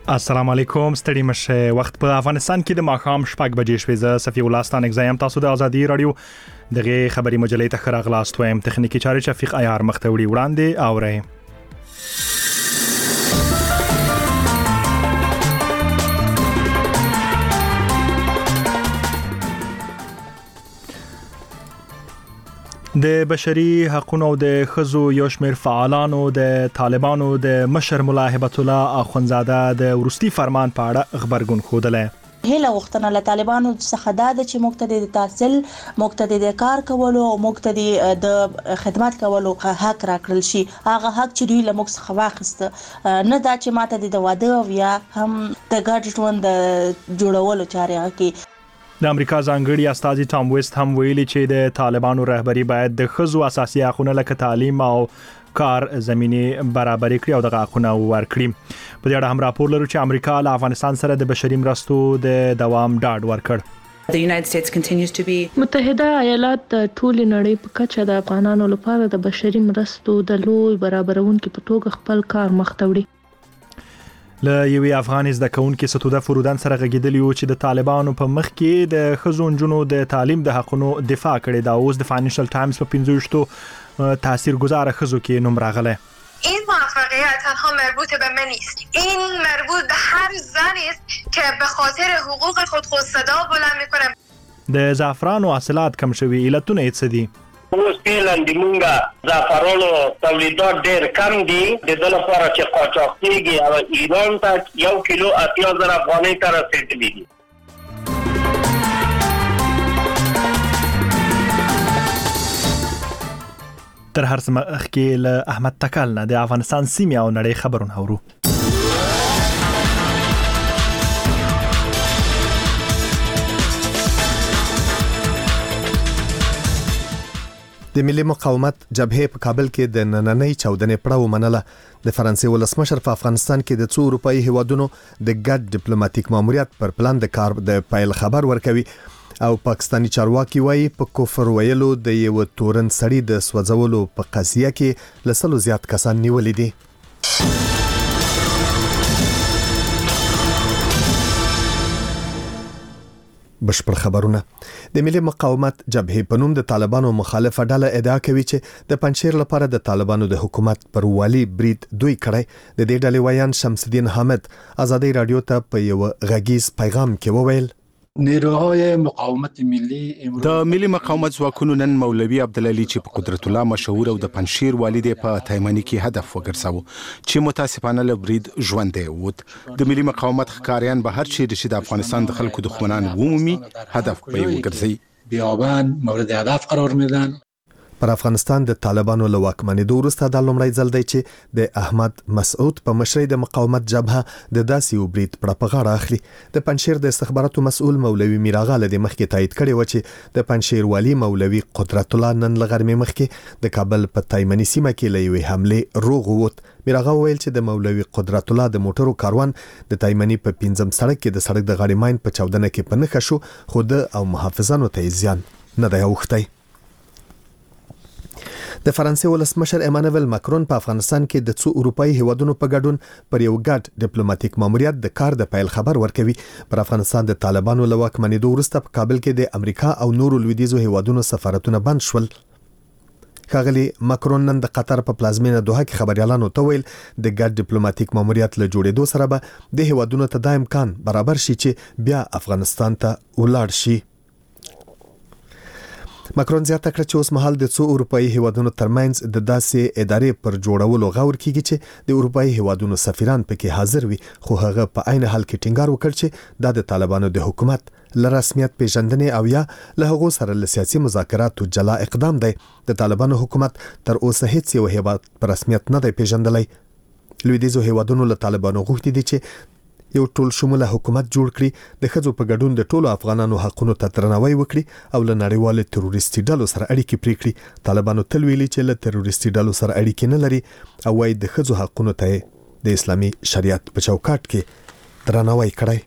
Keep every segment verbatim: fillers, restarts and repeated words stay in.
السلام علیکم ستړي مشه وخت په افغانستان کې د ماښام شپږ بجې شوې. زه صفي الله ستانک زایم تاسو د ازادي رادیو دغه خبري مجلې ته خراغلاست وایم. تخنیکی چارې شفیق عیار مختوړي وړاندې اورئ. د بشري حقوقو د خزو یو شمېر فعالانو د طالبانو د مشر ملا هبت الله اخونزاده د ورستي فرمان په اړه خبرګون خوده. هله وختونه له طالبانو څخه دا د چې مقتدی د تحصیل مقتدی د کار کولو او مقتدی د خدمات کولو حق راکړل شي. هغه حق چې دوی له موږ څخه واخیسته نه دا چې ماته د واده او یا هم د ګډ ژوند جوړولو چارې کې. د امریکا ځانګړي استاذ ټام ویست هم ویلي چې د طالبانو رهبری باید د خزو اساسي حقوقونه لکه تعلیم او کار زميني برابر کړي او دغه حقوقونه ورکړي. په دې اړه هم راپور لرو چې امریکا له افغانستان سره د بشري مرستو د دوام ډاډ ورکړ. The United States continues to be متحده ایالات د ټول نړۍ په کچه د افغانانو لپاره د بشري مرستو د لوی برابرونکو په توګه خپل کار مخ ته وړي. له یوې افغان زده کوونکې ستوده فرودان سره غږیدلی و چې د طالبانو په مخ کې د ښځو نجونو د تعلیم د حقونو دفاع کړې ده. اوس د فاینانشل ټایمز په پنځه ویشت تاثیرگذار ښځو کې نوم راغلی. این موفقیت تنها مربوط به من نیست، این مربوط به هر زنی است که به خاطر حقوق خود خود صدا بلند میکنه. د زعفرانو حاصلات کم شوي، علتونه یې څه دي؟ اوس فعلا د مونږه زعفرانو تولیدات ډېر کم دي. د دې لپاره چې قاچاق کېږي او ایران ته یو کیلو اتیا زره افغانۍ ته رسېدلی دي. تر هر څه مخکې له احمد تکل نه د افغانستان سیمې او نړۍ خبرونه اورو. د ملي مقاومت جبهه په کابل کې د نننۍ چاودنې پړاو منله. د فرانسې ولسمشر په افغانستان کې د څو اروپאי هیوادونو د ګډ ډیپلوماټیک ماموریت پر پلان د کار د پایل خبر ورکوي او پاکستانی چارواکي وایي په کفر ویلو د یو تورن سړي د سوځولو په قضیه کې لسلو زیات کسان نیولې دي. بشپړ خبرونه. د ملي مقاومت جبهه په نوم د طالبانو مخالفه ډله ادعا کوي چې د پنځیر لپاره د طالبانو د حکومت پر والی برید دوی کړی. د دې ډلې ویان شمس الدین حامد ازادي رادیو ته په یو غږیز پیغام کې وویل: نیروهای مقاومت ملی د ملي مقاومت ځواکونو نن مولوي عبدالعلي چې په قدرت الله مشهور او د پنځیر والد په تایمنی کې هدف وګرځاو چې متاسفانه له برید ژوند دی ووت. د ملي مقاومت ښکاریان به هر چیرې چې د افغانستان د خلکو دښمنان ومومي هدف به یې وګرځي، بیابان مورد هدف قرار میدن. پر افغانستان د طالبانو له واکمنۍ وروسته د لومړی ځل دی چې د احمد مسعود په مشرۍ د مقاومت جبهه د داسې یو برید پړه په غاړه اخلي. د پنځیر د استخباراتو مسؤل مولوي میراغا له مخکې تایید کړی و چې د پنځیر والی مولوي قدرت الله نن لغرمې مخکې د کابل په تایمنی سیمه کې له یوې حمله روغ ووت. میراغا ویل چې د مولوي قدرت الله د موټرو کاروان د تایمنی په پنځم سړک کې د سړک د غاړې ماین په چاودنه کې په نښه شو، خو د او محافظانو ته زیان نه دی اوښتی. د فرانسې ولسمشر ایمانوئل ماکرون په افغانستان کې د څو اروپאי هیوادونو په ګډون پر یو ګډ ډیپلوماټیک ماموریت د کار د پایل خبر ورکوي. پر افغانستان د طالبانو له واکمنۍ وروسته په کابل کې د امریکا او نورو لویدیځو هیوادونو سفارتونه بند شول. ښاغلي ماکرون نن د قطر په پلازمینه دوحه کې خبريالانو ته ویل د ګډ ډیپلوماټیک ماموریت له جوړېدو سره به د هیوادونو ته د امکان برابر شي چې بیا افغانستان ته ولاړ شي. ماکرون زیاته کړه چې اوس مهال د څو اروپאי هیوادونو ترمنځ د داسې ادارې پر جوړولو غور کیږي چې د اروپאי هیوادونو سفیران پکې حاضر وي، خو هغه په عین حال کې ټینګار وکړ چې دا د طالبانو د حکومت له رسمیت پیژندنې او یا له هغو سره له سیاسي مذاکراتو جلا اقدام دی. د طالبانو حکومت تر اوسه هیڅ یو هیواد په رسمیت نه دی پیژندلی. لویدیځو هیوادونو له طالبانو غوښتي دي چې یو ټول شموله حکومت جوړ کړي، د ښځو په ګډون د ټولو افغانانو حقونو ته درناوی وکړي او له نړیوالو تروریستي ډلو سره اړیکې پرې کړي. طالبانو تل ویلي چې له تروریستي ډلو سره اړیکې نه لري او وايي د ښځو حقونو ته د اسلامي شریعت په چوکاټ کې درناوی کړی.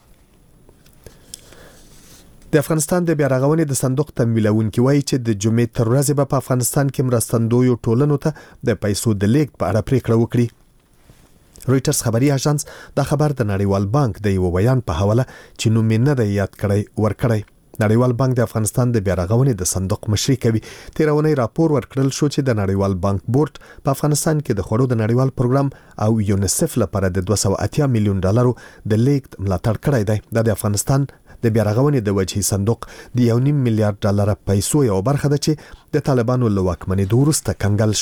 د افغانستان د بیارغونې د صندوق تمویلونکي وایي چې د جمعې تر ورځې به په افغانستان کې مرستندویو ټولنو ته د پیسو د لیږد په اړه پریکړه وکړي. رويټرز خبري اژانس دا خبر د نړیوال بانک د یو بیان په حواله چې نوم نه دی یاد کړی ورکړی. نړیوال بانک د افغانستان د بیارغونې د صندوق مشري کوي. تیرونی راپور ورکړل شو چې د نړیوال بانک بورډ په افغانستان کې د خوړو د نړیوال پروګرام او یونیسف لپاره د دوه سوه اتیا میلیون ډالرو د لیږد ملاتړ کړی دی. دا د افغانستان د بیارغونې د وجهي صندوق د یو نیم میلیارډ ډالر پیسو یو برخه ده چې د طالبانو له واکمنۍ وروسته کنګل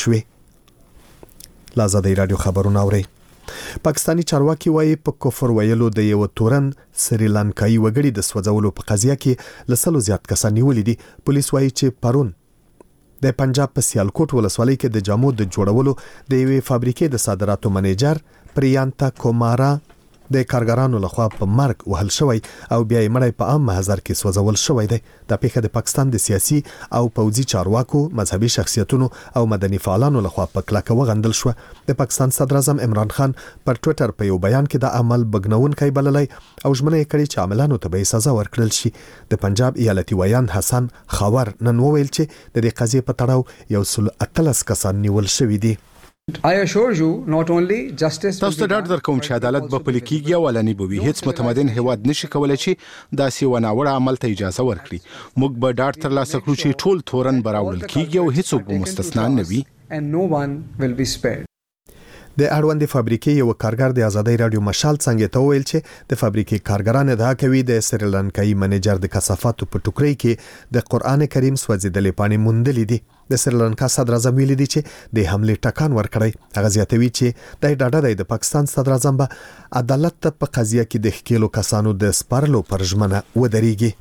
شوې. لازادي رادیو خبرونه اوري. پاکستانی چارواکي وایي په کفر ویلو د یو تورن سریلانکایي وګړي د سوځولو په قضیه کې لسلو زیات کسان نیولې دي. پولیس وایي چې پرون د پنجاب په سیالکوټ ولسوالۍ کې د جامو د جوړولو د یوې فابریکې د صادراتو منیجر پریانتا کومارا د کارګرانو لخوا په مرګ وهل شوی او بیا یې مړی په عام محضر کې سوځول شوی دی. دا پیښه د پاکستان د سیاسي او پوځي چارواکو، مذهبي شخصیتونو او مدني فعالانو لخوا په کلکه وغندل شو. د پاکستان صدر اعظم عمران خان پر ټوئیټر په یو بیان کې د عمل بګنونکی بللی او ژمنه یې کړې چې عاملانو ته به سزا ورکړل شي. د پنجاب ایالتي ویان حسن خاور نن وویل چې د دې قضیې په تړاو یو سل اتلس کسان نیول شوي دي. I assure you not only justice تاسو ته ډاډ درکوم چې عدالت به پلي کیږي او علني به وي. هیڅ متمدن هیواد نشي کولای چې داسې وناوړه عمل ته اجازه ورکړي. موږ به ډاډ ترلاسه کړو چې ټول تورن براوړل کیږي او هیڅوک به مستثنا نه وي. and no one will be spared. د اړوند فابریکې یو کارګر د آزادۍ رادیو مشال څنګه ته ویل چې د فابریکې کارګران ادعا کوي د سریلانکایي منیجر د کثافاتو په ټوکرۍ کې د قران کریم سوځیدلې پاڼې موندلې دي. د سریلانکا صدر اعظم ویلي دي چې د حمله ټکان ورکړی. هغه زیاتوي چې د ډاډه دی د پاکستان صدر اعظم به عدالت ته په قضیه کې د ښکیلو کسانو د سپارلو پر ژمنه ودرېږي.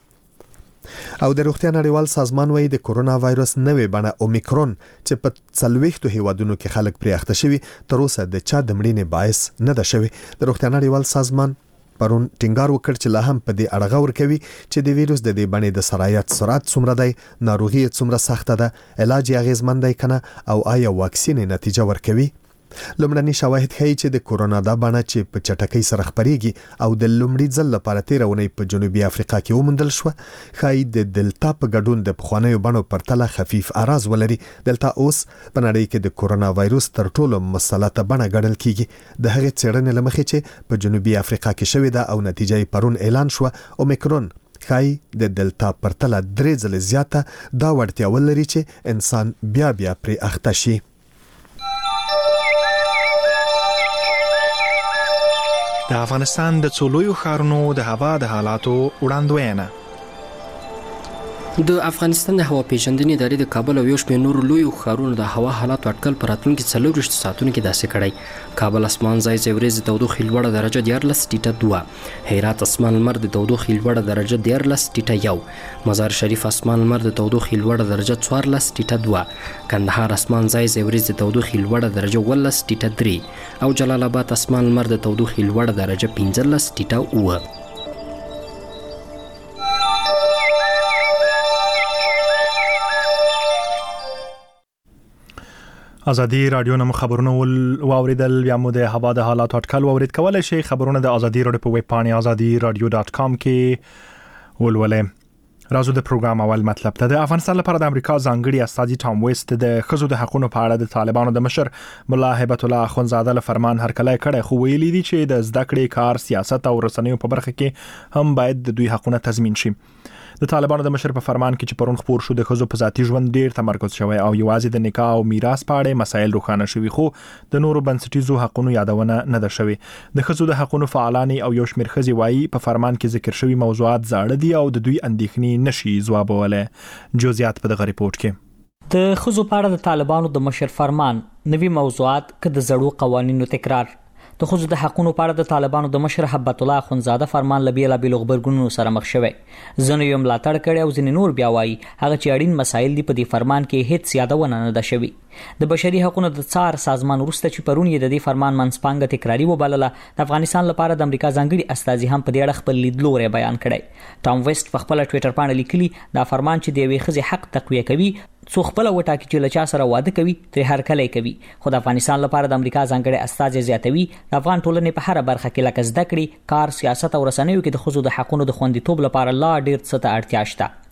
او د روغتیا نړیوال سازمان وایي د کورونا وایرس نوې بڼه اومیکرون چې په څلوېښتو هیوادونو کې خلک پرې اخته شوي تر اوسه د چا د مړینې باعث نه ده شوی. د روغتیا نړیوال سازمان پرون ټینګار وکړ چې لا هم په دې اړه غور کوي چې د ویروس د دې بڼې د سرایت سرعت څومره دی، ناروغي څومره سخته ده، علاج یې اغیزمن دی کنه او آیا واکسین نتیجه ورکوي. لومړني شواهد ښیي چې د کورونا دا بڼه چې په چټکۍ سره خپرېږي او د لومړي ځل لپاره تېره اونۍ په جنوبي افریقا کې وموندل شوه ښایي د دلتا په ګډون د پخوانیو بڼو پرتله خفیف اراز ولري. دلتا اوس په نړۍ کې د کورونا وایروس تر ټولو مسلطه بڼه ګڼل کیږي. د هغې څېړنې له مخې چې په جنوبي افریقا کې شوې ده او نتیجه یې پرون اعلان شوه، اومیکرون ښایي د دلتا پرتله درې ځلې زیاته دا وړتیا ولري چې انسان بیا بیا پرې اخته شي. د افغانستان د څو لویو ښارونو د هوا د حالاتو وړاندوینه. د افغانستان د هوا پیژندنې ادارې د کابل او یو شمېر نورو لویو ښارونو د هوا حالاتو اټکل په راتلونکي څلورویشتو ساعتونو کې داسې کړی. کابل اسمان ځای ځای ورځې د تودوخې لوړه درجه دیارلس ټیټه دوه، هرات اسمان لمر د تودوخې لوړه درجه دیارلس ټیټه یو، مزار شریف اسمان لمر د تودوخې لوړه درجه څوارلس ټیټه دوه، کندهار اسمان ځای ځای ورځې د تودوخې لوړه درجه اوولس ټیټه درې او جلال آباد اسمان لمر د تودوخې لوړه درجه پنځلس ټیټه اوه. ازادي رادیو نم خبرونه واوریدل. بیا مو د هوا د حالات اټکل واورید. کولای شئ خبرونه د ازادي رادیو په ویب پاڼه ازادي رادیو ډاټ کام کې ولولئ. راځو د پروګرام اول مطلب ته. د افغانستان لپاره د امریکا ځانګړي استازي ټام ویست د ښځو د حقوقو په اړه د طالبانو د مشر ملا هیبت الله اخونزاده له فرمان هرکلی کړی، خو ویلي دي چې د زده کړې، کار، سیاست او رسنیو په برخه کې هم باید د دوی حقوقونه تضمین شي. د طالبانو د مشر په فرمان کې چې پرون خبر شو د ښځو په ذاتي ژوند ډیر تمرکز شوی او یوازې د نکاح او میراث په اړه مسایل روښانه شوي، خو د نورو بنسټیزو حقوقو یادونه نه ده شوې. د ښځو د حقوقو فعالان او یو شمېر ښځې وایي په فرمان کې ذکر شوي موضوعات زاړه دي او د دوی اندېښنې نشي ځوابولی. جزئیات په دغه ریپورت کې. د ښځو په اړه د طالبانو د مشر فرمان نوي موضوعات که د زړو قوانینو تکرار. د ښځو د حقوقو په اړه د طالبانو د مشر هیبت الله اخونزاده فرمان له بیلابیلو غبرګونونو سره مخ شوی. ځینو یې ملاتړ کړی او ځینې نور بیا وایي هغه چې اړین مسایل دي په دې فرمان کې هیڅ یادونه نه ده شوې. د بشري حقوقو د څار سازمان وروسته چې پرون یې د دې فرمان منځپانګه تکراري وبلله، د افغانستان لپاره د امریکا ځانګړي استازي هم په دې اړه خپل لیدلوری بیان کړی. ټام ویست په خپل ټوئیټر باندې لیکلي دا فرمان چې د یوې ښځې حق تقویه کوي څو خپل وټاکي چې له چا سره واده کوي ترې هرکلی کوي، خو د افغانستان لپاره د امریکا ځانګړي استازي زیاتوي د افغان ټولنې په هر برخه کې لکه زده کړې، کار، سیاست او رسنیو کې د ښځو د حقوقو د خوندیتوب لپاره لا ډیر څه ته اړتیا شته.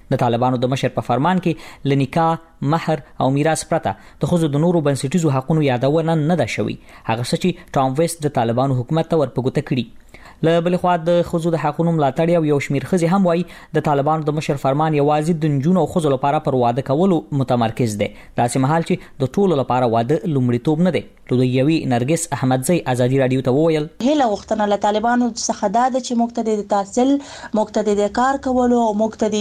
د طالبانو د مشر په فرمان کې لنیکا مہر او میراث پرته د خزو د نورو بنسټیزو حقوقو یادونه نه ده شوی. هغه څه چې ټام ویست د طالبانو حکومت ته ورپګوته کړي. له بل خوا د خزو د حقوقو ملاتړ او یو شمیر خزي هم وایي د طالبانو د مشر فرمان یوازې د نجونو او خزو لپاره پر واده کولو متمرکز دی. داسې مهال چې د ټولو لپاره واده لومړیتوب نه دی. لودیوي نرګس احمدزی ازادي رادیو ته وویل هله وختونه له طالبانو څخه د چې مقتدی د تحصیل مقتدی د کار کولو او مقتدی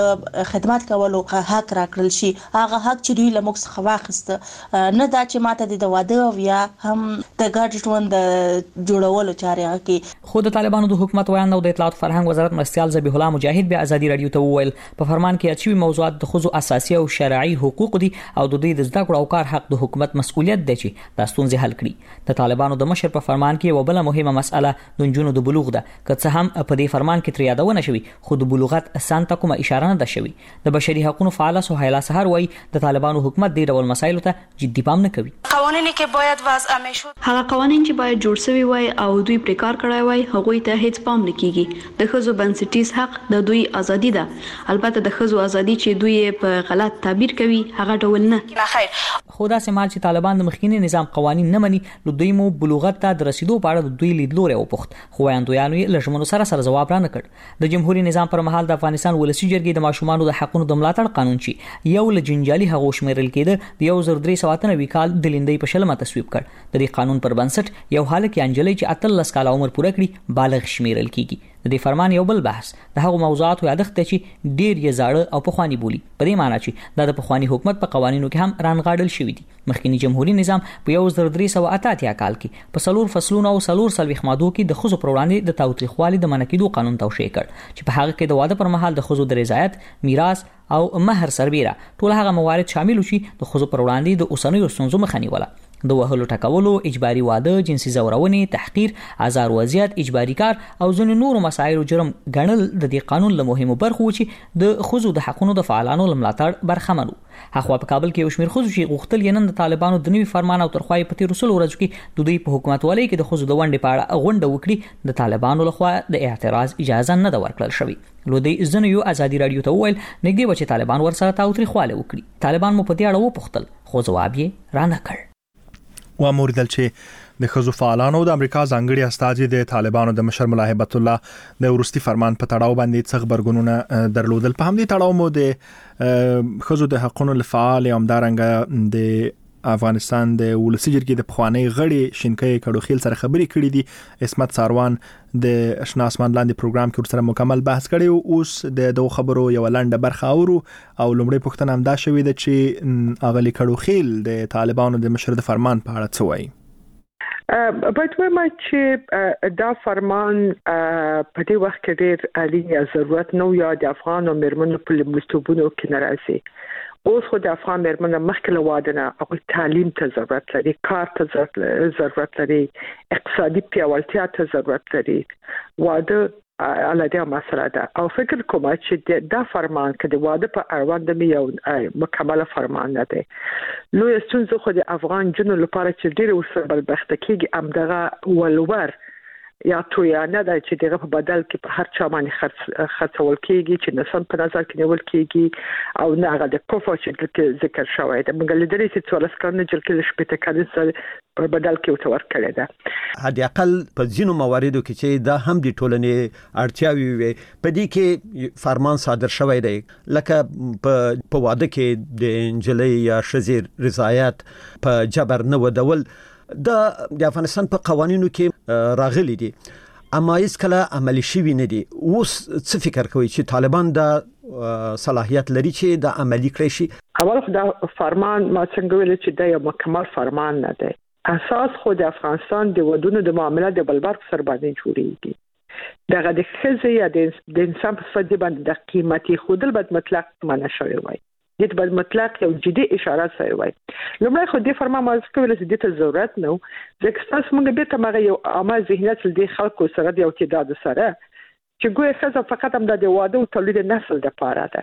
د خدمات کولو حق راکړل شي. هغه حق چې دوی له موږ څخه واخیسته نه دا چې ماته د واده او یا هم د ګډ ژوند جوړولو چارې کې. خو د طالبانو د حکومت ویاند او د اطلاعات فرهنګ وزارت مرستيال ذبیح الله مجاهد بیا ازادي رادیو ته وویل په فرمان کې اچوي موضوعات د خزو اساسي او شرعي حقوق دي او د دوی د زده کړو او کار حق د حکومت مسؤلیت دی چې د ستونزې حل کړي. د طالبانو د مشر په فرمان کې یو بل مهمه مسأله د نجونو د بلوغ ده. که څه هم په دې فرمان کې تر یادونه شوی خو د بلوغت اسانه کومه اشاره نه ده شوی. د بشري حقوقو فعال سهیلا سحر وایي د طالبانو حکومت دې ډول مسایلو ته جدي پام نه کوي. قوانینی که باید وضع میشد هغه قوانین چې باید جوړ شوی وای او دوی پرې کار کړی وای هغه ته هیڅ پام نه کیږي. د خزو بنسټیز حق د دوی ازادي ده. البته د خزو ازادي چې دوی په غلط تعبیر کوي هغه ډول نه. خو دا سمال چې طالبان د مخکینی نظام قوانین نه مني نو دوی مو بلوغت ته د رسیدو په اړه د دوی لیدلوري او پخت خو وایندویانو یې لږمنو سره سره جواب را نه کړ. د جمهوریت نظام پر مهال د افغانستان ولسی جرګې د ماشومان د حقوقو د ملاتړ قانون چې یو ل جنجالي هغه شمیرل کېده د یو زر درې سوه اتنوي کال د لیندۍ په شلمه تصویب کړ. د دې قانون پر بنسټ یو حالت کې انجلۍ چې اتلس کال عمر پوره کړي بالغ شمیرل کیږي. د دې فرمان یو بل بحث د هغو موضوعاتو یادښت دی چې ډیر یې زاړه او پخوانی بولی. په دې معنی چې د پخوانی حکومت په قوانینو کې هم رانغاړل شوی دي. مخکینی جمهوریت نظام په یو زر درې سوه اتیا کال کې په سلور فصلونو او سلور سلويخ مادو کې د خزو پر وړاندې د تاوتریخوالي د منعکیدو قانون توشیح کړ چې په هغه کې د واده پر مهال د خزو د رضایت میراث او مہر سربیره ټول هغه موارد شامل شي د خزو پر وړاندې د اوسنیو ستونزو مخه نیوله. د وهلو ټکولو، اجباري واده، جنسي زورونې، تحقیر، آزار وضعیت، اجباري کار او ځینې نورو مسایلو جرم ګڼل د دې قانون له مهمو برخو چې د خزو د حقوقو د فعالانو ملاتړ برخمنو. هغه په کابل کې یو شمېر خزو چې غوښتل یې نن د طالبانو د نوي فرمان او ترخوای په تیر رسول ورځو کې د دوی په حکومتوالۍ کې د خزو د ونډې په اړه غونډه وکړي د طالبانو لخوا د اعتراض اجازه نه ده ورکړل شوې. لودي زنیو ازادي رادیو ته وویل نږدې و چې طالبان ورسره تاوتریخواله وکړي. طالبان مو په دې اړه وپوښتل خو ځواب یې را نه کړ. و موردل چې د خزو فعالانو د امریکا ځانګړي استازي د طالبانو د مشر ملا هیبت الله د ورستي فرمان په تړاو باندې څه خبرګونونه درلودل. په همدې تړاو مو د خزو د حقوقو لفعال همدارنګه د افغانستان د ولسی جرګې د پخوانی غړي شینکې کډوخیل سره خبرې کړې دي. اسمت ساروان د آشنا اسمان لاندې پروګرام کې ورسره مکمل بحث کړی. اوس د دوه خبرو یو لنډه برخه اورو او لومړی پوښتنه هم دا شوې ده چې اغلی کډوخیل د طالبانو د مشر د فرمان په اړه څه وایي. باید وایم چې دا فرمان په دې وخت کې ډېر اړین ضرورت نو یا د افغان او میرمنو په لومړیتوبونو کې ناراضي. اوس خو د افغان میرمنو مخکې له واده نه هغوی تعلیم ته ضرورت لري، کار ته ضرورت لري، اقتصادي پیاوړتیا ته ضرورت لري. واده علاوه مسله ده او فکر کوم چې دا فرمان کې د واده په اړوند مې یو مکمل فرمان نه دی. لوی ستونزه خو د افغان جنو لپاره چې ډېر ورسره بدبخته کېږي همدغه ولور یا تویانه ده چې دغه په بدل کې په هر چا باندې خرڅ خرڅول کېږي چې نسن په نظر کې نیول کېږي او نه هغه د کفر چې ذکر شوی دی. موږ لیدلی چې څوارلس کلنه جلکې شپېته کلن سره په بدل کې ورته ورکړی ده. حد اقل په ځینو مواردو کې چې دا هم د ټولنې اړتیاوې وي په دې کې فرمان صادر شوی دی لکه په واده کې د انجلۍ یا ښځې رضایت په جبر نه ودول دا د افغانستان په قوانینو کې راغلي دي اما هیڅ کله عملي شوي نه دي. اوس څه فکر کوي چې طالبان دا صلاحیت لري چې دا عملي کړی شي؟ اول خو دا فرمان ما څنګه ویل چې دا یو مکمل فرمان نه دی. اساس خو د افغانستان د ودونو د معاملات د بلبر سر باندې جوړیږي. دغه د ښځې یا د انسان په صفت باندې د قیمتي خودل بد مطلق منع شوی وای. دې بد مطلق یو جدي اشاره شوی وای. لومړی خو د فرمان ما څه ویل چې د ضرورت نو ځکه تاسو موږ به تمغه یو عامه ذهنیت د خلکو سره د یو تعداد سره چې ګویا ښځه فقط هم د واده او تولید نسل د پاره ده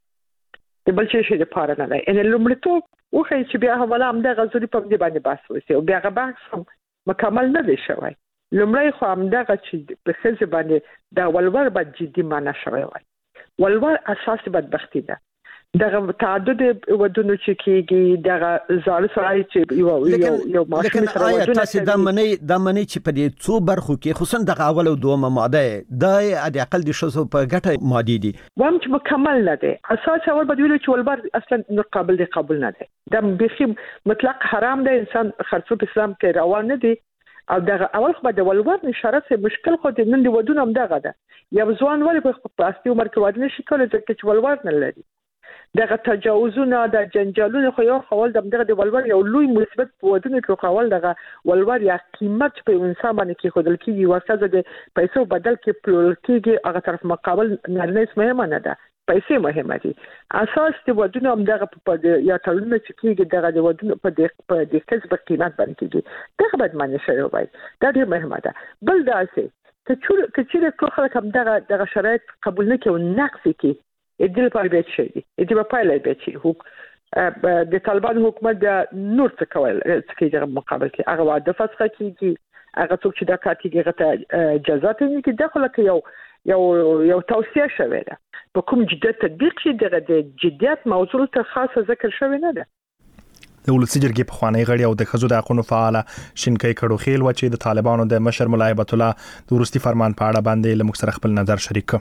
د بل شي د پاره نه ده. ان لومړیتوب وخی چې بیا حواله هم د غزوري په دې باندې بحث وسی او بیا غ بحث مکمل نه دی شوی. لومړی خو هم دغه چې په ښځه باندې د ولور باندې جدي معنا شوی وای. ولور اساس بدبختی ده دغه تعدد ودونو چې کېږي دغه زال سړی چې یو یو یو ماشوم سره ودونه تاسو د منی د منی چې په دې څو برخو کې خصوصا د اول او دومه ماده د د اقل د شوسو په ګټه مادي دي وام چې مکمل نه دي اساس اول به ویلو چې ولبر اصلا نور قابل دی قبول نه دي د بخي مطلق حرام دی انسان خرڅو په اسلام کې روان نه دي او دغه اول خو د ولور اشاره سه مشکل خو د نن دی ودونه هم دغه ده یو ځوان ولې په پلاستیک عمر کې ودونه شي کولای چې ولور نه لري دغه تجاوزونه د جنجالونو خو یو خپل دغه د ولور یو لوی مثبت ودونه کې خپل دغه ولور یا قیمت په انسان باندې کې خودل کېږي ورڅخه د پیسو بدل کې پلور کېږي هغه طرف مقابل نه مهمه نه ده پیسې مهمه دي اساس د ودونه هم دغه په یا تړون چې کېږي دغه د ودونه په د په د کسب قیمت باندې کېږي دغه باید معنی شوی وای دا ډېر مهمه ده بل دا چې چې چې ټول خلک هم دغه دغه شرایط قبول نه کوي نقص کوي ادل په بیت شي ادل په پایله بیت شي هو د طالبان حکومت د نور څه کول چې دغه مقابل کې هغه واده فسخه کیږي هغه څوک چې د کاتیږي غته جزات نه کې داخله کې یو یو یو توصیه شوې ده په کوم جدي تطبیق شي دغه د جديت موضوع ته خاصه ذکر شوی نه ده د ولسی جرګې په خوانی غړي او د خزو د حقوقو فعال شینکای کړو خیل و چې د طالبانو د مشر ملا هیبت الله د ورستي فرمان په اړه باندې لمک سره خپل نظر شریک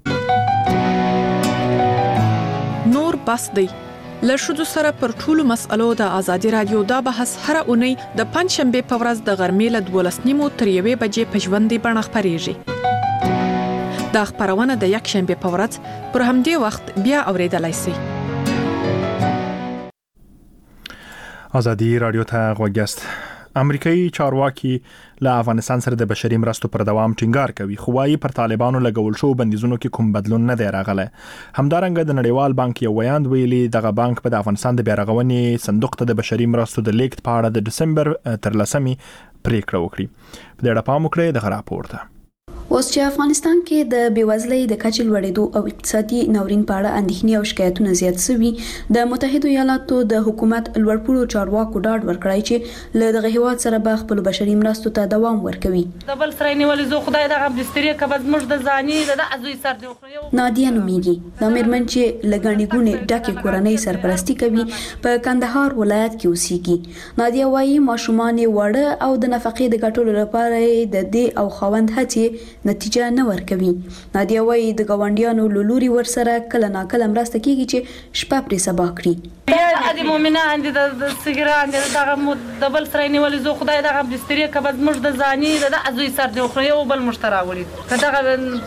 نور بس دی لشدو سره پر ټولو مسألو د ازادي رادیو دا بحث هر اونۍ د پنځ شنبه په ورځ د غرمې له دولس نیمو تر یوې بجې په ژوندۍ بڼه خپرېږي دا خبرونه د یک شنبه په ورځ پر همدې وخت بیا اوریدلای شئ ازادي رادیو ته غوږیاست امریکایي چارواکي له افغانستان سره د بشري مرستو پر دوام ټینګار کوي خو وايي پر طالبانو لګول شو بندیزونو کې کوم بدلون نه دی راغلی همدارنګه د نړیوال بانک یو ویاند ویلي دغه بانک په افغانستان د بیارغونې صندوق ته د بشري مرستو د لیکت په اړه د دسمبر تر لسمې پریکړه وکړي په دې اړه پام وکړئ د راپور ته اوس چې افغانستان کې د بیوزلۍ د کچې لوړېدو او اقتصادي ناورین په اړه اندېښنې او شکایتونه زیات شوي د متحده ایالاتو د حکومت لوړپوړو چارواکو ډاډ ورکړی چې له دغه هیواد سره به خپل بشري مرستو ته دوام ورکوي د بل سره نیولې زه خدای دغه بسترې کبد موږ د ځاني د ازوي سر دی خو نادیا نومیږي د میرمن چې لګاڼي ګونې ډکه کورنۍ سرپرستی کوي په کندهار ولایت کې اوسېږي نادیا وايي ماشومان وړه او د نفقې د ګټلو لپاره د دې او خوند هڅې نتیجه نه ورکوي نادیا وايي د ګاونډیانو لوري ورسره کله ناکله مرسته کیږي چې شپه پرې سبا کړي یا د مؤمنان د سګران دغه د بل سره نیولې زه خدای دغه بسترې کبد موږ د ځاني د ازوي سر دی خو یو بل مشتراولي کداغه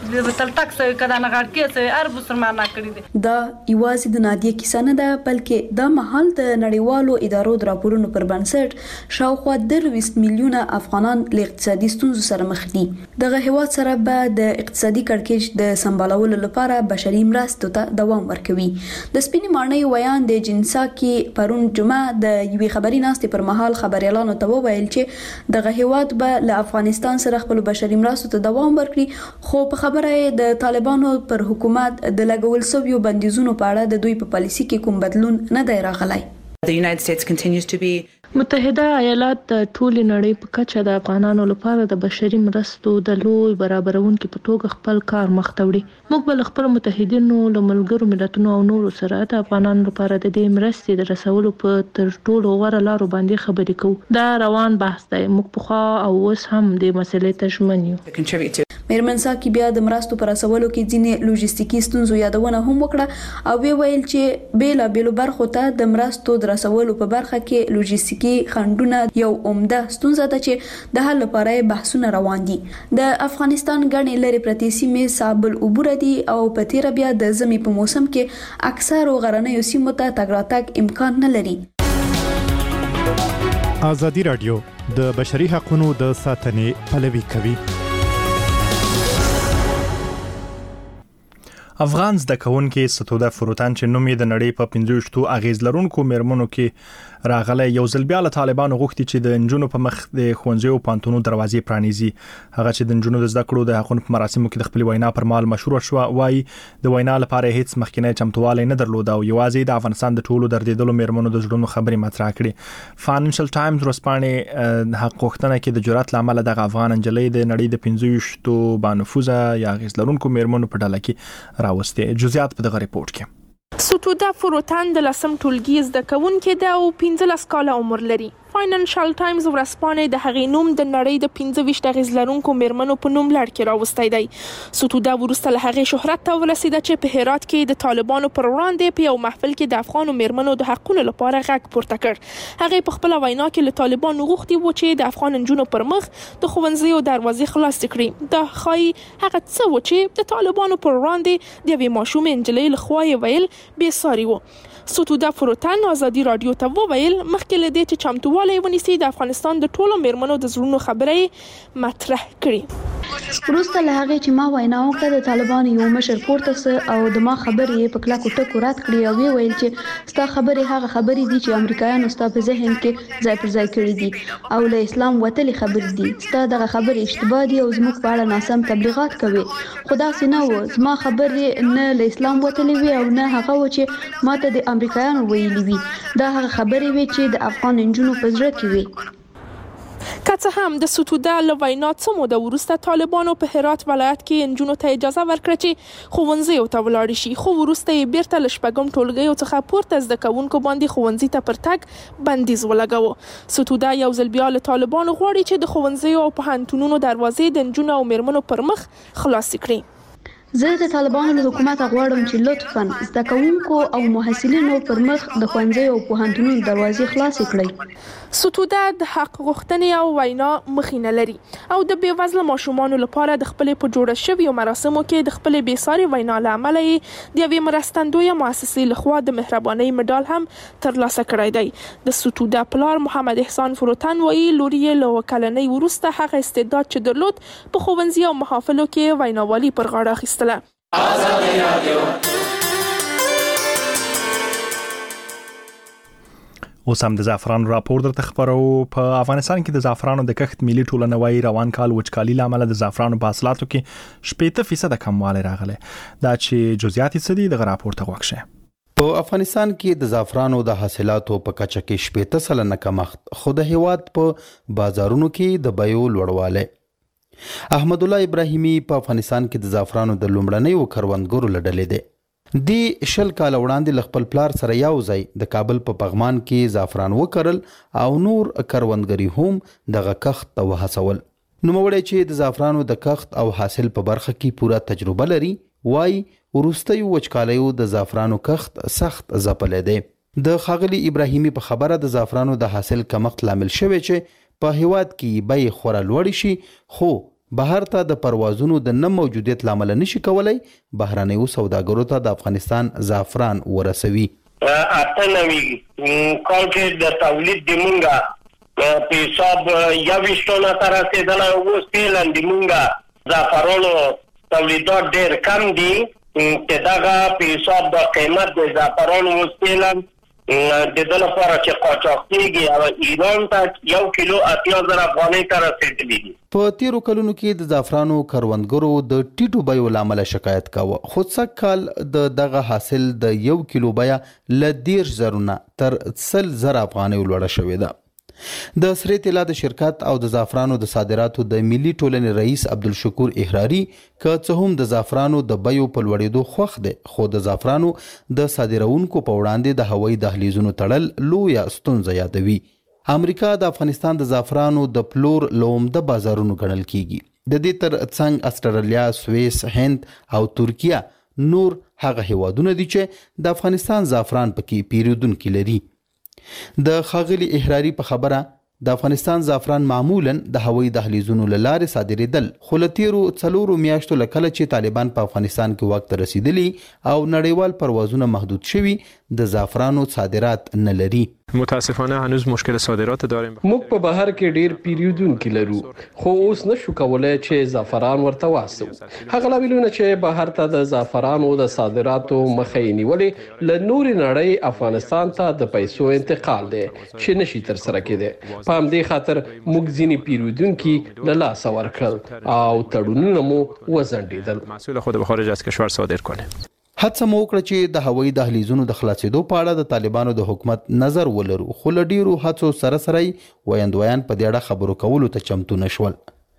تل ټاکس کدا نه غړ کې سه ارب سرمانه کړی دي دا یوازې د نادیا کیسه نه ده بلکې دا محل د نړیوالو ادارو د راپورونو پر بنسټ شاوخوا درویس میلیونه افغانان له اقتصادي ستونزو سره مخ دي دغه هیواد سره به د اقتصادي کړکېچ د سمبالولو لپاره بشري مرستو ته دوام ورکوي د سپینې ماڼۍ ویان د جنسا کې پرون جمعه د یوې خبري ناستې پر مهال خبريالانو ته وویل چې دغه هیواد به له افغانستان سره خپل بشري مرستو ته دوام ورکړي خو په خبره د طالبانو پر حکومت د لګول شویو بندیزونو په اړه د دوی په پالیسي کې کوم بدلون نه دی راغلی The United States continues to be متحده ایالات د ټولې نړۍ په کچه د افغانانو لپاره د بشري مرستو د لوی برابرونکو په توګه خپل کار مخ ته وړي موږ بل خپل متحدینو له ملګرو ملتونو او نورو سره د افغانانو لپاره د دې مرستې د رسولو په تر ټولو غوره لارو باندې خبرې کوو دا روان بحث دی موږ په خوا او اوس هم د مسلې ته ژمن یو میرمن ساکي بیا د مرستو پر رسولو کې ځینې لوجستیکي ستونزو یادونه هم وکړه او وی ویل چې بیل بیل برخو ته د مرستو د رسولو په برخه کې لوجستیکي خنډونه یو عمده ستونزه ده چې د حل لپاره بحثونه روان دي د افغانستان غني لري پرتی سیمې سابل عبور دي او په تیر بیا د زمي په موسم کې اکثر غرنیو سیمو ته تګ راتګ امکان نه لري ازادي رادیو د بشري حقوقو د ساتنې پلوي کوي افغان زده کوونکي ستوده فروتان چې نوم یې د نړۍ په پنځوشتو اغیز لرونکو میرمنو کې راغله یو ځل بیا له طالبانو غوښتي چې د انجونو په مخ د ښوونځیو پانتونو دروازې پرانیزي هغه چې د انجونو د زده کړو د حقوقو په مراسمو کې د خپل وینا پر مهال مشروع شو وای د وینا لپاره هیڅ مخکینه چمتوالی نه درلود او یوازې د افغانستان د ټولو دردیدلو میرمنو د ژوند خبرې مطرح کړې فاینانشل ټایمز ورسپانې حق غوښتنه کې د جرأت لامل د افغان انجلۍ د نړۍ د پنځوشتو بانفوزه یا اغیز لرونکو میرمنو په ډله کې راوستي. جزئیات په دغه ریپورت کې. ستوده فروتن د لسم ټولګي زده کوونکې ده او پنځلس کاله عمر لري. فاینانشل ټایمز ورځپاڼې د هغې نوم د نړۍ د پنځه ویشت اغېز لرونکو میرمنو په نوم لړ کې راوستی دی. ستوده وروسته له هغې شهرت ته ورسېده چې په هرات کې د طالبانو پر وړاندې په یو محفل کې د افغانو میرمنو د حقونو لپاره غږ پورته کړ. هغې په خپله وینا کې له طالبانو غوښتي وو چې د افغان نجونو پر مخ د ښوونځیو دروازې خلاصې کړي. دا ښایي هغه څه و چې د طالبانو پر وړاندې د یوې ماشومې نجلۍ له خوا یې ویل بې ساري و. ستوده فروتن ازادي رادیو ته وویل مخکې له دې چې چمتووالی ونیسي د افغانستان د ټولو میرمنو د زړونو خبرې مطرح کړي. وروسته له هغې چې ما وینا وکړه د طالبانو یو مشر پورته سه او د ما خبرې یې په کلکو ټکو رد کړې او ویې ویل چې ستا خبرې هغه خبرې دي چې امریکایانو ستا په ذهن کې ځای پر ځای کړي دي او له اسلام وتلې خبرې دي. ستا دغه خبرې اشتباه دي او زموږ په اړه ناسم تبلیغات کوي. خو داسې نه و. زما خبرې نه له اسلام وتلې وي او نه هغه و چې ما ته د امریکایانو ویلي وي. دا هغه خبرې وي چې د افغان نجونو په زړه کې وي. که څه هم د ستوده له وینا څه موده وروسته طالبانو په هرات ولایت کې نجونو ته اجازه ورکړه چې ښوونځیو ته ولاړې شي، خو وروسته یې بیرته له شپږم ټولګیو څخه پورته زده کوونکو باندې ښوونځي ته پر تګ بندیز ولګاوه. ستوده یو ځل بیا له طالبانو غواړي چې د ښوونځیو او پوهنتونونو دروازې د نجونو او میرمنو پر مخ خلاصې کړي. زه د طالبانو له حکومت غواړم چې لطفاً زده کوونکو او محصلینو پر مخ د ښوونځیو او پوهنتونونو دروازې خلاصې کړئ. ستوده د حق غوښتنې او وینا مخینه لري او د بېوزله ماشومانو لپاره د خپلې په جوړه شویو مراسمو کې د خپلې بېساري وینا له امله یې د یوې مرستندویه مؤسسې لخوا د مهربانۍ مډال هم ترلاسه کړی دی. د ستوده پلار محمد احسان فروتن وایي لور یې له اوه کلنۍ وروسته هغه استعداد چې درلود په ښوونځي او محافلو کې ویناوالي پر غاړه اخیستله. آزادي رادیو اوس هم د زعفرانو راپور درته خبرو. په افغانستان کې د زعفرانو د کښت ملي ټولنه وايي روان کال وچکالي له امله د زعفرانو په حاصلاتو کې شپږ فیصد کموالی راغلی. دا چې جزئیات څه دي دغه راپور ته وګورئ. په افغانستان کې د زعفرانو د حاصلاتو په کچه کې شپږ سلنه کمښت، خو د هیواد په بازارونو کې د بیو لوړوالی. احمد الله ابراهیمی په افغانستان کې د زعفرانو د لومړنیو کروندګرو له ډلې دی. دی شل کال وړاندې له خپل پلار سره یو ځای د کابل په پغمان کې زعفران وکرل او نور کروندګري هم دغه کښت ته وهڅول. نوموړی چې د زعفرانو د کښت او حاصل په برخه کې پوره تجربه لري وایي وروستیو وچکالیو د زعفرانو کښت سخت ځپلی دی. د ښاغلي ابراهیمي په خبره د زعفرانو د حاصل کمښت لامل شوی چې په هیواد کې بیې خورا لوړې شي، خو بهر ته د پروازونو د نه موجودیت لامل نشي کولای بهرنیو سوداګرو ته د افغانستان زعفران ورسوي. اته نوي کال کې د تولید د مونږه په حساب یویشتونه تر رسیدلی اوس فعلا د مونږه زعفرانو تولیدات ډېر کم دي چې دغه په حساب د قیمت د زعفرانو اوس فعلا د دې لپاره چې قاچاق کېږي او ایران ته یو کیلو اتیا زره افغانۍ ته رسېدلي دي. په تیرو کلونو کې د زعفرانو کروندګرو د ټیټو بیو له امله شکایت کاوه، خو سږ کال د دغه حاصل د یو کیلو بیه له دېرش زرو نه تر سل زره افغانۍ لوړه شوې ده. د سرې طلا د شرکت او د زعفرانو د صادراتو د ملي ټولنې رئیس عبدالشکور احراري که څه هم د زعفرانو د بیو په لوړېدو خوښ دی، خو د زعفرانو د صادرونکو په وړاندې د هوایي دهلیزونو تړل لویه ستونزه یادوي. امریکا د افغانستان د زعفرانو د پلور له عمده بازارونو ګڼل کیږي. د دې تر څنګ استرالیا، سویس، هند او ترکیه نور هغه هیوادونه دي چې د افغانستان زعفران پکې پیرودونکي لري. د ښاغلي احراري په خبره د افغانستان زعفران معمولا د هوایي دهلیزونو له لارې صادرېدل، خو له تیرو څلورو میاشتو له کله چې طالبان په افغانستان کې واک ته رسېدلي او نړیوال پروازونه محدود شوي د زعفرانو صادرات نه لري. متاسفانه هنوز مشکل صادرات داریم. موږ په بهر کې ډیر پیریودونکي لرو، خو اوس نشو کولای چې زعفران ورته واسو. هغه لاملونه چې بهر ته د زعفرانو د صادراتو مخه یې نیولې له نورې نړۍ افغانستان ته د پیسو انتقال دی چې نشي تر سره کېدی. په همدې خاطر موږ ځینې پیریودونکي له لاسه ورکړل او تړونونه مو وځنډېدل. محصول خود به خارج از کشور صادر کنه. هڅه مو وکړه چې د هوایي دهلیزونو د خلاصېدو په اړه د طالبانو د حکومت نظر ولرو، خو له ډیرو هڅو سره سره ویاندویان په دې اړه خبرو کولو ته چمتو نشول.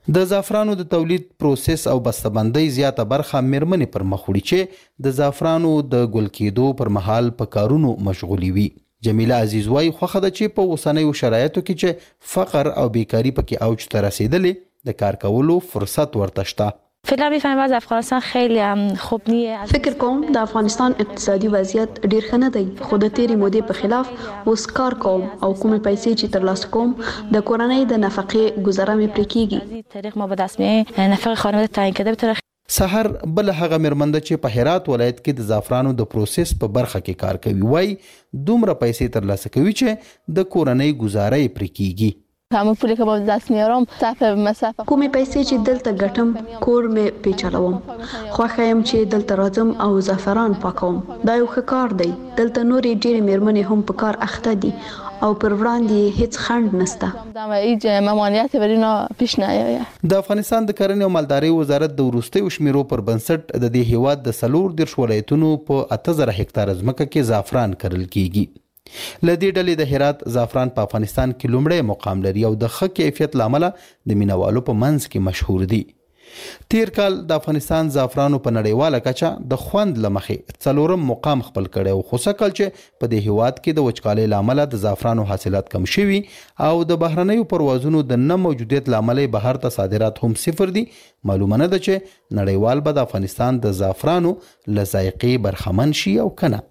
د زعفرانو د تولید پروسس او بسته‌بندۍ زیاته برخه میرمنې پر مخ وړي چې د زعفرانو د ګل کېدو پر مهال په کارونو مشغولي وي. جمیله عزیز وايي خوښه ده چې په اوسنیو شرایطو کې چې فقر او بیکاری پکې اوج ته رسیدلې د کار کولو فرصت ورته شته. فعلا میفهمم از افغانستان خیلی خوب نیه. فکر کوم د افغانستان اقتصادي وضعیت ډیر ښه نه دی، خو د تیرې مودې په خلاف اوس کار کوم او کومې پیسې چې ترلاسه کوم د کورنۍ د نفقې گزاره مې پرې کیږي. طریق ما به دست میه نفقه خانواده تعیین کرده به طرف. سحر بل هغه میرمنده چې په هرات ولایت کې د زعفرانو د پروسس په برخه کې کار کوي وای دومره پیسې ترلاسه کوي چې د کورنۍ گزاره یې پرې کیږي. همون پولی که با دست میارم صرف مصرف کومې پیسې چې دلته ګټم کور مې پیچلوم، خوښه یم چې دلته راځم او زعفران پاکوم. دا یو ښه کار دی. دلته نورې ډېرې میرمنې هم په کار اخته دي او پر وړاندې هیڅ خنډ نشته. دم هیچ ممانعت بر اینا پیش نیاید. د افغانستان د کرنې او مالدارۍ وزارت د وروستیو شمیرو پر بنسټ د دې هیواد د څلور دېرش ولایتونو په اته زره هکتاره ځمکه کې زعفران کرل کیږي. لدې ډلې د هرات زعفران په افغانستان کې لومړی مقام لري او د ښه کیفیت لامله د مینوالو په منځ کې مشهور دي. تیر کال د افغانستان زعفرانو په نړیواله کچه د خوند لمخې څلورم مقام خپل کړی او خو سږ کال چې په دې هیواد کې د وچکالۍ لامله د زعفرانو حاصلات کم شوي او د بهرنیو پروازونو د نه موجودیت لامله بهر ته صادرات هم صفر دي، معلومه نه ده چې نړیوال به د افغانستان د زعفرانو له ذایقې برخمن شي او کنه.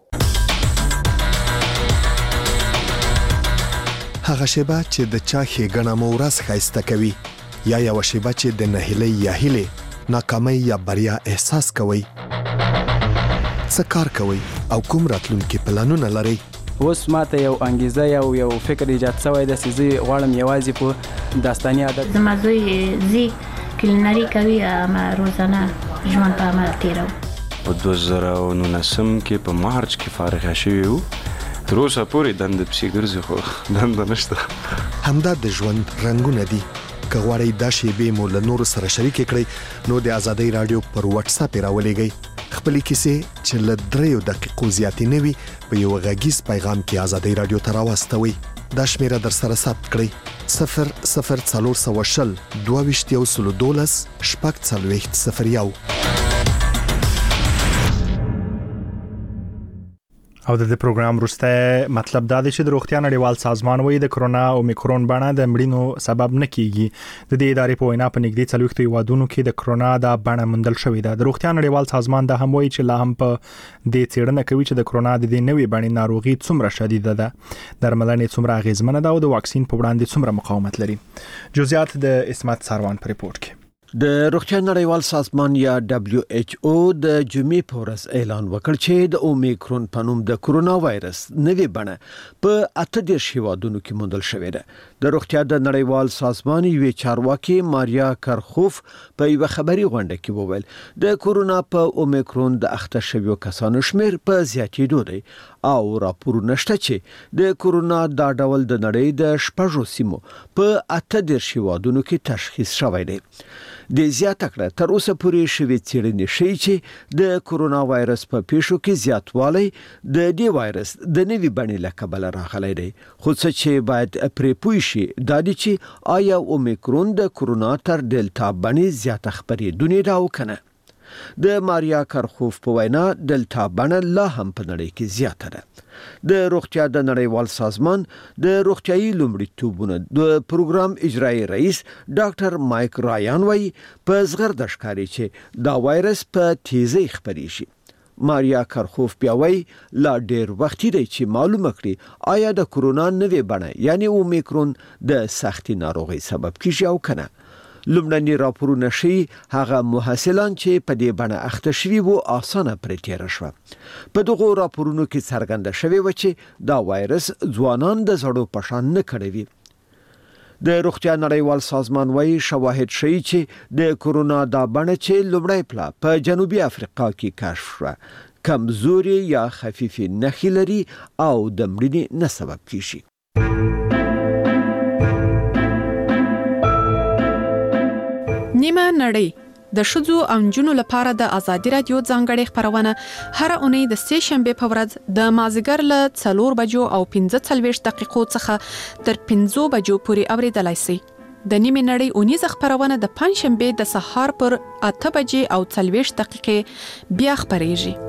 هغه شیبه چې د چا ښېګڼه مو ورځ ښایسته کوي یا یوه شیبه چې د نهیلۍ یا هیلې ناکامۍ یا بریا احساس کوئ. څه کار کوئ او کوم راتلونکي پلانونه لرئ؟ اوس ماته یو انګیزه یو یو فکر ایجاد شوی دی چې زه غواړم یوازې په داستاني عادت زما زوی زی کلینري کوي اما روزانه ژوند په عمل تیرو. په دوه زره او نولسم کې په مارچ کې فارغ شوی وو. تر اوسه پورې دنده پسې ګرځي خو دنده نشته. همدا د ژوند رنګونه دي. که غواړئ دا شیبې مو له نورو سره شریکې کړئ نو د ازادۍ راډیو پر واتس اپ یې راولېږئ. خپلې کیسې چې له دریو دقیقو زیاتې نه وي په یو غږیز پیغام کې ازادۍ راډیو ته راواستوئ. دا شمیره در سره ثبت کړئ صفر صفر څلور سوه شل دوه ویشت یو سلو دولس شپږ څلوېښت صفر یو. او د دې پروګرام وروسته مطلب دا دی چې د روغتیا نړیوال سازمان وایي د کرونا او میکرون بڼه د مړینو سبب نه کیږي. د دې ادارې په وینا په نږدې څلوېښتو هیوادونو کې د کرونا د بڼه موندل شوې ده. د روغتیا نړیوال سازمان دا هم وایي چې لا هم په دې څېړنه کوي چې د کرونا د دې نوې بڼې ناروغي څومره شدیده ده، درملنې څومره اغیزمنه ده او د واکسین په وړاندې څومره مقاومت لري. جزئیات د اسمت سروان په ریپورت کې. د روغتیا نړیوال سازمان یا دبلیو ایچ او د جمعې په ورځ اعلان وکړ چې د اومیکرون په نوم د کرونا وایرس نوې بڼه په اته دېرش هیوادونو کې موندل شوې ده. د روغتیا د نړیوال سازمان یوې چارواکي ماریا کرخوف په یوه خبري غونډه کې وویل د کرونا په اومیکرون د اخته شویو کسانو شمیر په زیاتېدو دی او راپورونه شته چې د کرونا دا ډول د نړۍ د شپږو سیمو په اته دېرش هیوادونو کې تشخیص شوی دی. د زیاته کړه تر اوسه پورې شوې څېړنې ښیي چې د کرونا وایرس په پیښو کې زیاتوالی د دې وایرس د نوې بڼې له کبله راغلی دی. خو څه چې باید پرې پوه شي دا دی چې آیا اومیکرون د کرونا تر ډلتا بڼې زیاته خپرېدونې ده او که نه. د ماریا کرخوف په وینا ډلتا بڼه لا هم په نړۍ کې زیاته ده. د روغتیا د نړیوال سازمان د روغتیايي لومړیتوبونو د پروګرام اجرایی رئیس ډاکټر مایک رایان وايي په زغرده ښکاري چې دا وایرس په تیزی خپرې شي. ماریا کرخوف بیا وايي لا ډیر وخت دی چې معلومه کړي آیا د کرونا نوې بڼه یعنی اومیکرون د سختي ناروغي سبب کیږي او کنه. لومړني راپورونه ښیي هغه محصلان چې په دې بڼه اخته شوي وو اسانه پرې تېره شوه. په دغو راپورونو کې څرګنده شوې وه چې دا وایرس ځوانان د زړو په شان نه کړوي. د روغتیا نړیوال سازمان وايي شواهد ښیي چې د کرونا دا بڼه چې لومړی پلا په جنوبي افریقا کې کشف شوه کمزوري یا خفیفې نښې لري او د مړینې نه سبب کیږي. نیمه نړۍ د ښځو او نجونو لپاره د ازادي رادیو ځانګړې خپرونه هر اونۍ د سې شنبې په ورځ د مازیګر له څلور بجو او پنځه څلوېښت دقیقو څخه تر پنځو بجو پورې اوریدلای شئ. د نیمه نړۍ اونیزه خبرونه د پنځشنبه د سهار پر اته بجې او څلوېښت دقیقې بیا خبرېږي.